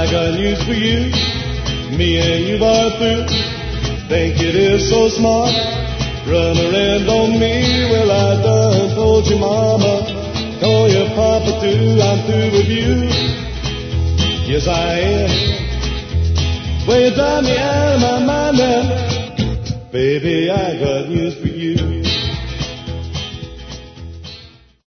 I got news for you. Me and you are through. Think it is so smart. Run around on me. Well, I done told your mama. Told your papa too. I'm through with you. Yes, I am. Well, you drive me out of my mind now. Baby, I got news for you.